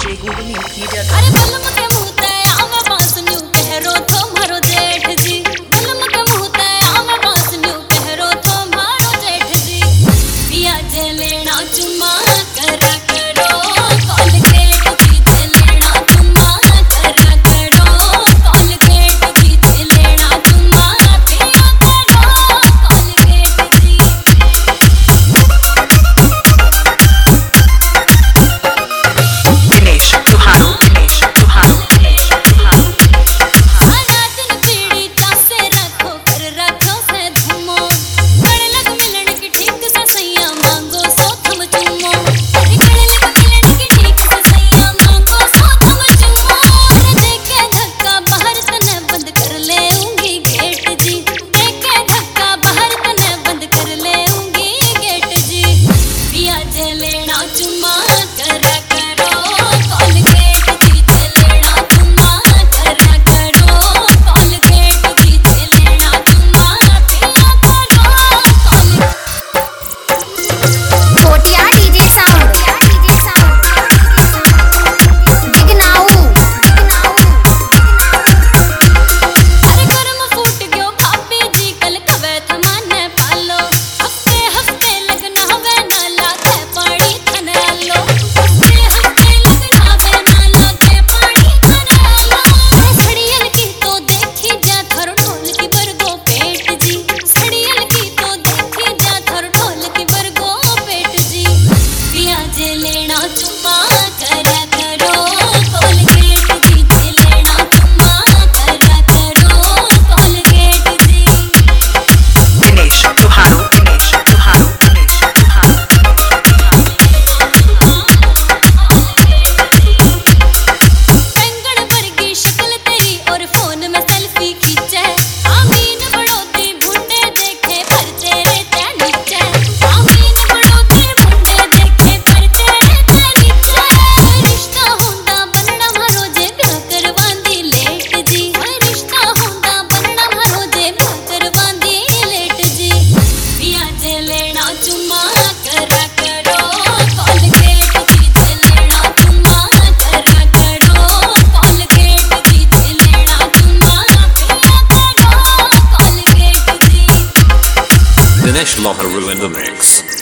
DJ Google News Media. अरे बलम के मुँह ते आवे बांस न्यू कहरो थो मारो जेठ जी। बलम के मुँह ते आवे बांस न्यू कहरो थो मारो जेठ जी। पिया जे लेना चुम्मा करा करो कोलगेट जी जे लेना चुम्मा करा करो कोलगेट जी जे लेना चुम्मा पिया करो कोलगेट जी। Dinesh Tuharo. सारा दिन पीड़ी चासे रखो कर रखो से धुमो। गड़ लग मिलन की ठीक से सैया मांगो सो थम चुमो। गड़ लग मिलन की ठीक से सैया मांगो सो थम चुमो। अरे देखे धक्का बाहर तने बंद कर ले उंगी गेट जी। देखे धक्का बाहर तने बंद कर ले उंगी गेट जी। पिया जे लेना चुम्मा करा करो कोलगेट जी जे लेना चुम्मा करा करो कोलगेट जी जे लेना चुम्मा पिया करो कोलगेट। छोटिया डीजे साउंड बिगनाऊ अरे गरम फूट गयो भाभी जी कल कवे थमाने पालो। हफ्ते हफ्ते लगना वे ना लागे पानी थने आलो। हफ्ते हफ्ते लगना वे ना लागे पानी थने आलो। अरे सड़ियल की तो देखी जा थर ढोल की बरगो पेट जी। सड़ियल की तो देखी जा थर ढोल की बरगो पेट जी। पिया जे लेना चुम्मा करा करो कोलगेट जी जे लेना चुम्मा करा करो कोलगेट जी। Dinesh Tuharo. बैंगन वर्गी शक्ल तेरी और फोन में सेल्फी खींचे। आमीन बड़ोती भुंडे देखे पर तेरे ते नीचे। आमीन बड़ोती भुंडे देखे पर तेरे ते नीचे। रिश्ता होंदा बनना मारो जे ब्याह करवांदी लेट जी। रिश्ता होंदा बनना मारो जे ब्याह करवांदी लेट जी। पिया जे लेना चुम्मा करा करो कोलगेट जी जे लेना चुम्मा करा करो कोलगेट जी जे लेना चुम्मा पिया करो Colgate ji. Dinesh Loharu in the mix.